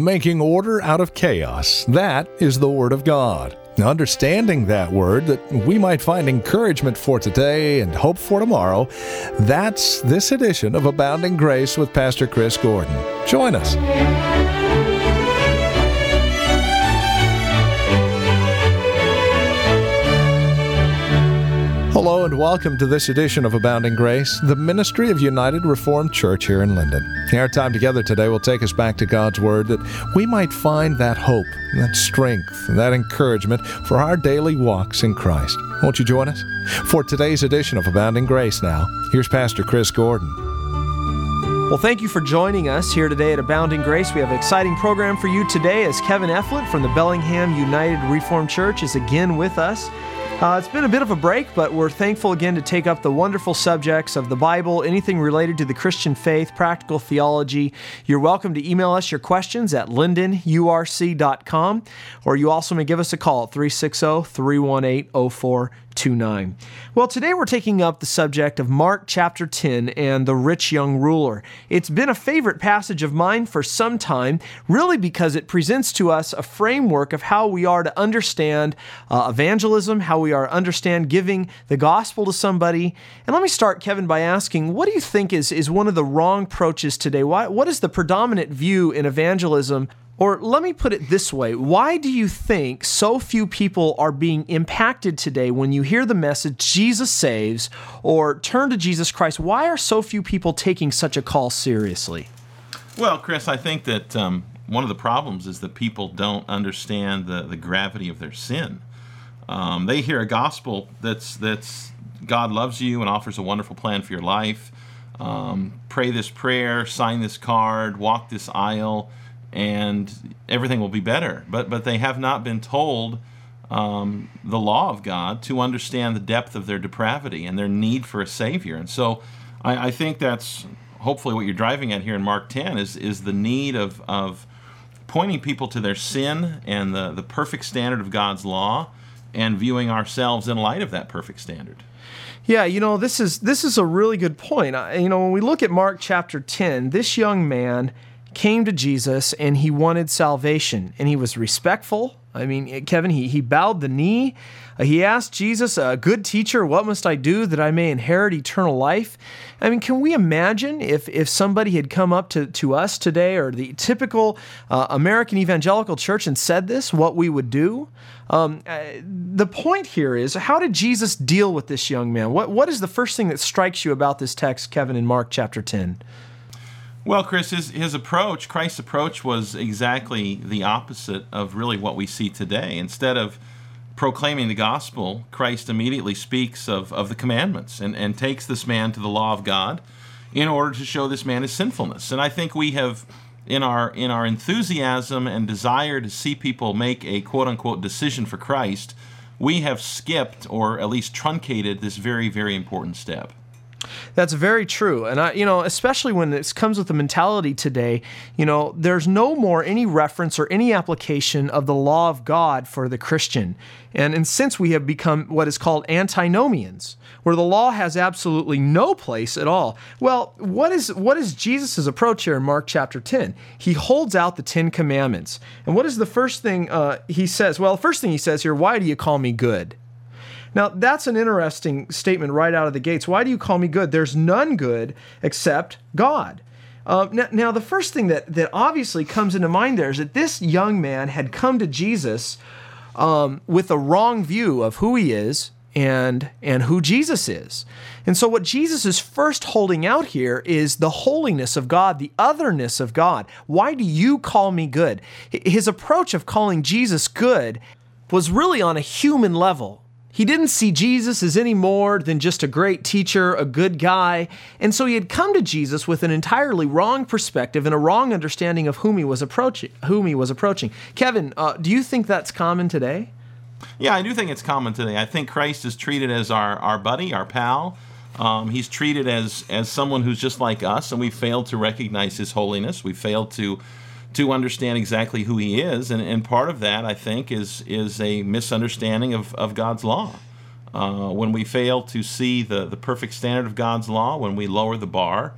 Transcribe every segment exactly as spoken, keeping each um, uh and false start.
making order out of chaos. That is the Word of God. Now, understanding that Word, that we might find encouragement for today and hope for tomorrow, that's this edition of Abounding Grace with Pastor Chris Gordon. Join us. Hello and welcome to this edition of Abounding Grace, the ministry of United Reformed Church here in Linden. Our time together today will take us back to God's Word that we might find that hope, that strength, and that encouragement for our daily walks in Christ. Won't you join us? For today's edition of Abounding Grace now, here's Pastor Chris Gordon. Well, thank you for joining us here today at Abounding Grace. We have an exciting program for you today as Kevin Efflett from the Bellingham United Reformed Church is again with us. Uh, it's been a bit of a break, but we're thankful again to take up the wonderful subjects of the Bible, anything related to the Christian faith, practical theology. You're welcome to email us your questions at linden u r c dot com, or you also may give us a call at three six zero, three one eight, zero four two nine. Well, today we're taking up the subject of Mark chapter ten and the rich young ruler. It's been a favorite passage of mine for some time, really because it presents to us a framework of how we are to understand uh, evangelism, how we are to understand giving the gospel to somebody. And let me start, Kevin, by asking, what do you think is, is one of the wrong approaches today? Why, what is the predominant view in evangelism? Or let me put it this way, why do you think so few people are being impacted today when you hear the message, Jesus saves, or turn to Jesus Christ? Why are so few people taking such a call seriously? Well, Chris, I think that um, one of the problems is that people don't understand the, the gravity of their sin. Um, they hear a gospel that's, that's God loves you and offers a wonderful plan for your life. Um, pray this prayer, sign this card, walk this aisle, and everything will be better. But but they have not been told um, the law of God to understand the depth of their depravity and their need for a Savior. And so I, I think that's hopefully what you're driving at here in Mark ten is, is the need of, of pointing people to their sin and the, the perfect standard of God's law and viewing ourselves in light of that perfect standard. Yeah, you know, this is this is a really good point. You know, when we look at Mark chapter ten, this young man came to Jesus and he wanted salvation, and he was respectful. I mean, Kevin, he, he bowed the knee. Uh, he asked Jesus, a good teacher, what must I do that I may inherit eternal life? I mean, can we imagine if, if somebody had come up to, to us today or the typical uh, American evangelical church and said this, what we would do? Um, uh, the point here is, how did Jesus deal with this young man? What What is the first thing that strikes you about this text, Kevin, in Mark chapter ten? Well, Chris, his, his approach, Christ's approach, was exactly the opposite of really what we see today. Instead of proclaiming the gospel, Christ immediately speaks of, of the commandments and, and takes this man to the law of God in order to show this man his sinfulness. And I think we have, in our in our enthusiasm and desire to see people make a quote-unquote decision for Christ, we have skipped or at least truncated this very, very important step. That's very true. And, I, you know, especially when this comes with the mentality today, you know, there's no more any reference or any application of the law of God for the Christian. And, and since we have become what is called antinomians, where the law has absolutely no place at all. Well, what is what is Jesus' approach here in Mark chapter ten? He holds out the Ten Commandments. And what is the first thing uh, he says? Well, the first thing he says here, why do you call me good? Now, that's an interesting statement right out of the gates. Why do you call me good? There's none good except God. Uh, now, now, the first thing that, that obviously comes into mind there is that this young man had come to Jesus um, with a wrong view of who he is and, and who Jesus is. And so what Jesus is first holding out here is the holiness of God, the otherness of God. Why do you call me good? His approach of calling Jesus good was really on a human level. He didn't see Jesus as any more than just a great teacher, a good guy. And so he had come to Jesus with an entirely wrong perspective and a wrong understanding of whom he was approaching. Whom he was approaching. Kevin, uh, do you think that's common today? Yeah, I do think it's common today. I think Christ is treated as our, our buddy, our pal. Um, he's treated as, as someone who's just like us, and we failed to recognize his holiness. We failed to to understand exactly who he is, and, and part of that, I think, is is a misunderstanding of, of God's law. Uh, when we fail to see the, the perfect standard of God's law, when we lower the bar,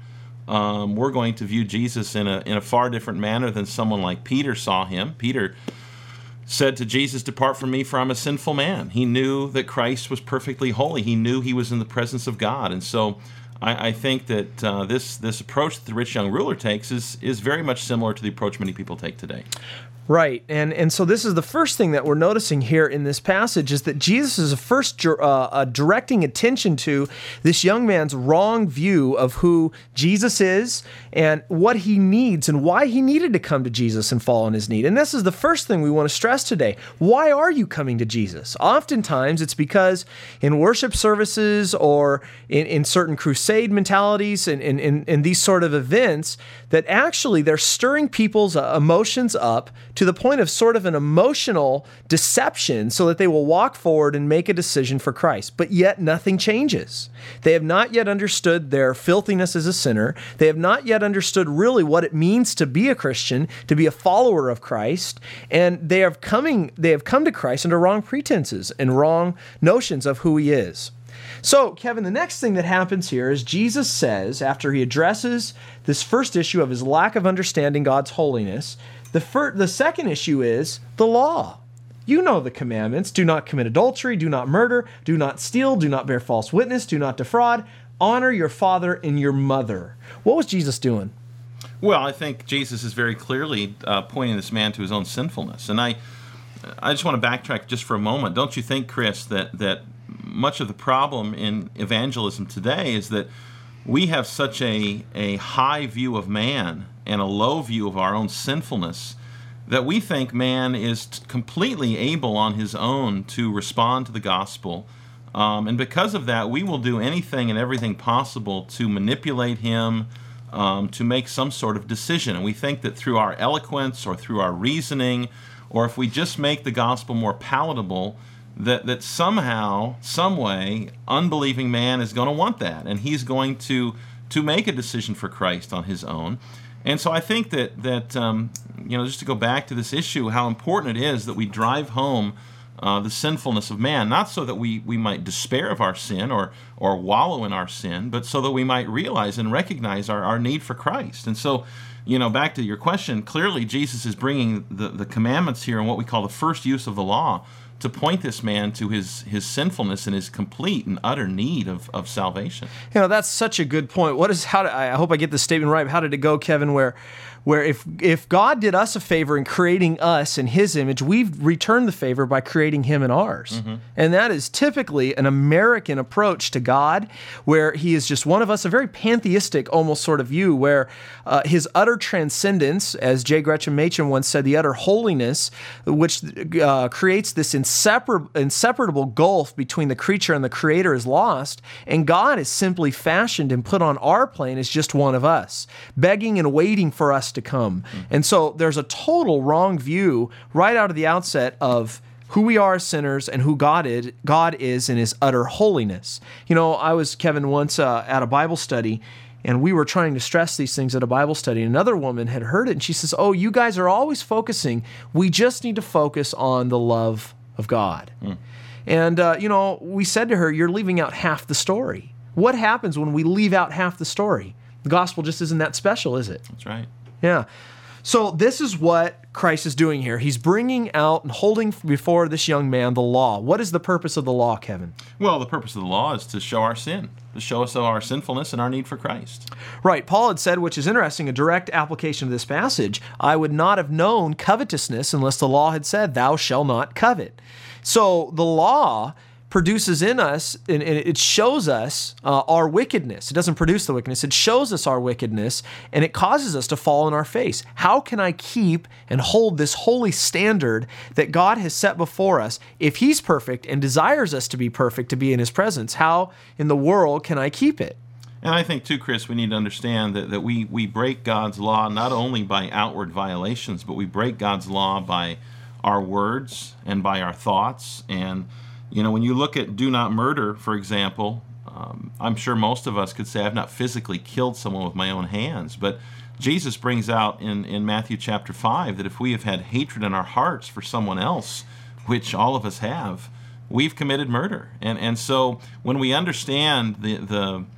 um, we're going to view Jesus in a in a far different manner than someone like Peter saw him. Peter said to Jesus, "Depart from me, for I'm a sinful man." He knew that Christ was perfectly holy. He knew he was in the presence of God. And so I, I think that uh, this this approach that the rich young ruler takes is is very much similar to the approach many people take today. Right, and and so this is the first thing that we're noticing here in this passage is that Jesus is first uh, uh, directing attention to this young man's wrong view of who Jesus is and what he needs and why he needed to come to Jesus and fall on his knee. And this is the first thing we want to stress today. Why are you coming to Jesus? Oftentimes it's because in worship services or in, in certain crusade mentalities and in, in, in these sort of events that actually they're stirring people's uh, emotions up to the point of sort of an emotional deception so that they will walk forward and make a decision for Christ. But yet nothing changes. They have not yet understood their filthiness as a sinner. They have not yet understood really what it means to be a Christian, to be a follower of Christ. And they have coming, they have come to Christ under wrong pretenses and wrong notions of who he is. So, Kevin, the next thing that happens here is Jesus says, after he addresses this first issue of his lack of understanding God's holiness, the fir- the second issue is the law. You know the commandments. Do not commit adultery, do not murder, do not steal, do not bear false witness, do not defraud, honor your father and your mother. What was Jesus doing? Well, I think Jesus is very clearly uh, pointing this man to his own sinfulness. And I I just want to backtrack just for a moment. Don't you think, Chris, that that much of the problem in evangelism today is that we have such a, a high view of man and a low view of our own sinfulness that we think man is t- completely able on his own to respond to the gospel. Um, and because of that, we will do anything and everything possible to manipulate him, um, to make some sort of decision. And we think that through our eloquence or through our reasoning, or if we just make the gospel more palatable, that that somehow, some way, unbelieving man is going to want that, and he's going to to make a decision for Christ on his own. And so I think that that um, you know, just to go back to this issue, how important it is that we drive home uh, the sinfulness of man, not so that we we might despair of our sin or or wallow in our sin, but so that we might realize and recognize our, our need for Christ. And so, you know, back to your question, clearly Jesus is bringing the, the commandments here and what we call the first use of the law to point this man to his, his sinfulness and his complete and utter need of, of salvation. You know, that's such a good point. What is how? Do, I hope I get this statement right. How did it go, Kevin? Where, where if if God did us a favor in creating us in His image, we've returned the favor by creating Him in ours, mm-hmm. and that is typically an American approach to God, where He is just one of us. A very pantheistic, almost sort of view, where uh, His utter transcendence, as J. Gretchen Machen once said, the utter holiness, which uh, creates this inseparable, inseparable gulf between the creature and the Creator, is lost, and God is simply fashioned and put on our plane as just one of us, begging and waiting for us to come. Mm-hmm. And so there's a total wrong view right out of the outset of who we are as sinners and who God is, God is in His utter holiness. You know, I was, Kevin, once uh, at a Bible study, and we were trying to stress these things at a Bible study. Another woman had heard it, and she says, "Oh, you guys are always focusing. We just need to focus on the love of God." Mm. And, uh, you know, we said to her, "You're leaving out half the story." What happens when we leave out half the story? The gospel just isn't that special, is it? That's right. Yeah. So this is what Christ is doing here. He's bringing out and holding before this young man the law. What is the purpose of the law, Kevin? Well, the purpose of the law is to show our sin, to show us our sinfulness and our need for Christ. Right. Paul had said, which is interesting, a direct application of this passage, "I would not have known covetousness unless the law had said, 'Thou shalt not covet.'" So the law produces in us, and it shows us uh, our wickedness. It doesn't produce the wickedness. It shows us our wickedness, and it causes us to fall on our face. How can I keep and hold this holy standard that God has set before us? If He's perfect and desires us to be perfect, to be in His presence, how in the world can I keep it? And I think, too, Chris, we need to understand that, that we, we break God's law not only by outward violations, but we break God's law by our words and by our thoughts. And you know, when you look at do not murder, for example, um, I'm sure most of us could say I've not physically killed someone with my own hands. But Jesus brings out in, in Matthew chapter five that if we have had hatred in our hearts for someone else, which all of us have, we've committed murder. And and so when we understand the the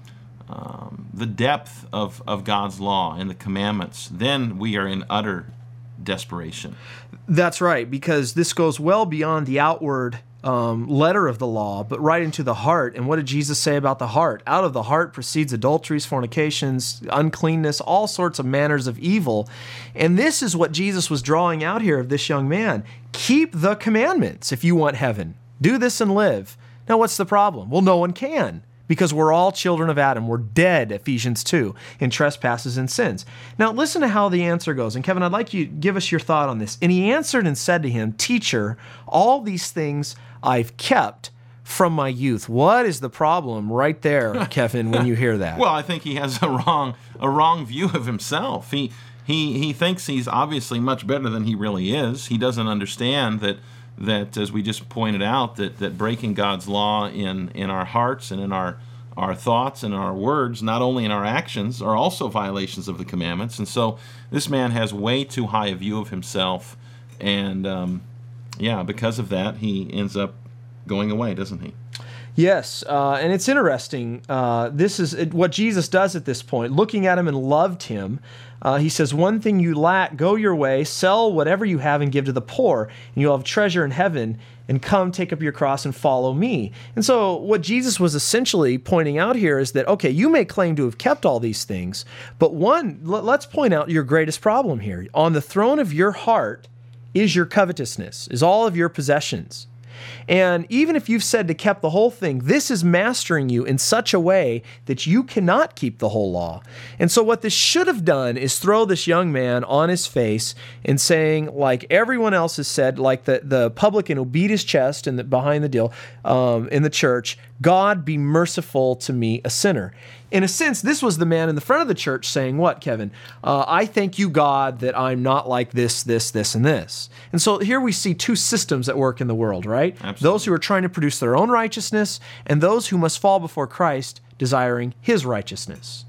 um, the depth of, of God's law and the commandments, then we are in utter desperation. That's right, because this goes well beyond the outward um, letter of the law, but right into the heart. And what did Jesus say about the heart? Out of the heart proceeds adulteries, fornications, uncleanness, all sorts of manners of evil. And this is what Jesus was drawing out here of this young man. Keep the commandments if you want heaven. Do this and live. Now, what's the problem? Well, no one can, because we're all children of Adam. We're dead, Ephesians two, in trespasses and sins. Now, listen to how the answer goes. And Kevin, I'd like you to give us your thought on this. And he answered and said to him, Teacher, all these things I've kept from my youth. What is the problem right there, Kevin, when you hear that? Well, I think he has a wrong a wrong view of himself. He he he thinks he's obviously much better than he really is. He doesn't understand that that, as we just pointed out, that, that breaking God's law in, in our hearts and in our, our thoughts and our words, not only in our actions, are also violations of the commandments. And so this man has way too high a view of himself, and um, yeah, because of that, he ends up going away, doesn't he? Yes, uh, and it's interesting. Uh, this is it, what Jesus does at this point. Looking at him and loved him, uh, he says, one thing you lack, go your way, sell whatever you have and give to the poor, and you'll have treasure in heaven, and come take up your cross and follow me. And so what Jesus was essentially pointing out here is that, okay, you may claim to have kept all these things, but one, l- let's point out your greatest problem here. On the throne of your heart is your covetousness, is all of your possessions. And even if you've said to keep the whole thing, this is mastering you in such a way that you cannot keep the whole law. And so what this should have done is throw this young man on his face and saying, like everyone else has said, like the, the publican who beat his chest and the, behind the deal um, in the church, God be merciful to me, a sinner. In a sense, this was the man in the front of the church saying what, Kevin? Uh, I thank you, God, that I'm not like this, this, this, and this. And so here we see two systems at work in the world, right? Absolutely. Those who are trying to produce their own righteousness and those who must fall before Christ desiring his righteousness.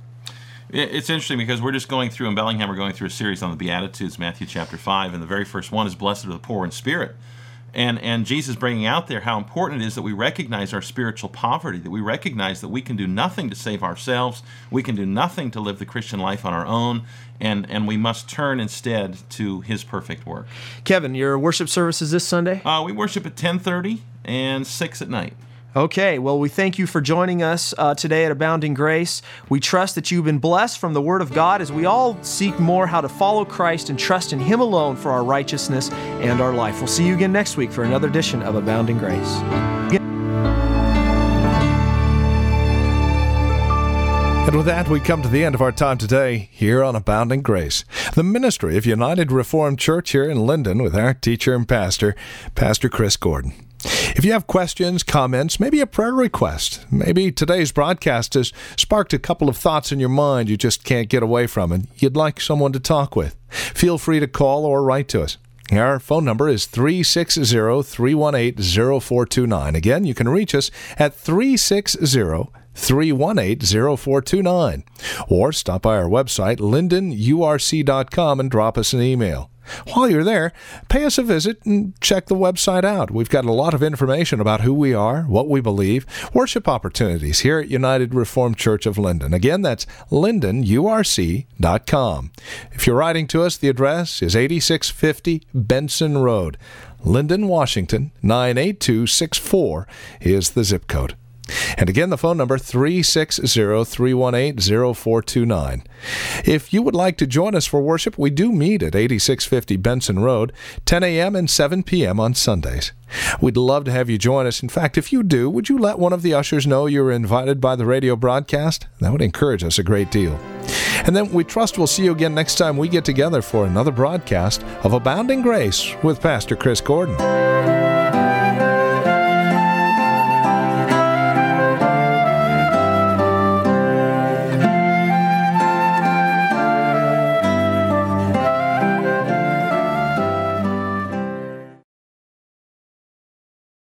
It's interesting because we're just going through, in Bellingham, we're going through a series on the Beatitudes, Matthew chapter five, and the very first one is, Blessed are the poor in spirit. And and Jesus bringing out there how important it is that we recognize our spiritual poverty, that we recognize that we can do nothing to save ourselves, we can do nothing to live the Christian life on our own, and, and we must turn instead to his perfect work. Kevin, your worship service is this Sunday? Uh, we worship at ten thirty and six at night. Okay, well, we thank you for joining us uh, today at Abounding Grace. We trust that you've been blessed from the Word of God as we all seek more how to follow Christ and trust in Him alone for our righteousness and our life. We'll see you again next week for another edition of Abounding Grace. And with that, we come to the end of our time today here on Abounding Grace, the ministry of United Reformed Church here in Linden with our teacher and pastor, Pastor Chris Gordon. If you have questions, comments, maybe a prayer request, maybe today's broadcast has sparked a couple of thoughts in your mind you just can't get away from and you'd like someone to talk with, feel free to call or write to us. Our phone number is three six zero, three one eight, zero four two nine. Again, you can reach us at three six zero, three one eight, zero four two nine. Or stop by our website, linden u r c dot com, and drop us an email. While you're there, pay us a visit and check the website out. We've got a lot of information about who we are, what we believe, worship opportunities here at United Reformed Church of Linden. Again, that's linden u r c dot com. If you're writing to us, the address is eighty-six fifty Benson Road, Linden, Washington, nine eight two six four is the zip code. And again, the phone number, three six zero, three one eight, zero four two nine. If you would like to join us for worship, we do meet at eighty-six fifty Benson Road, ten a.m. and seven p.m. on Sundays. We'd love to have you join us. In fact, if you do, would you let one of the ushers know you're invited by the radio broadcast? That would encourage us a great deal. And then we trust we'll see you again next time we get together for another broadcast of Abounding Grace with Pastor Chris Gordon.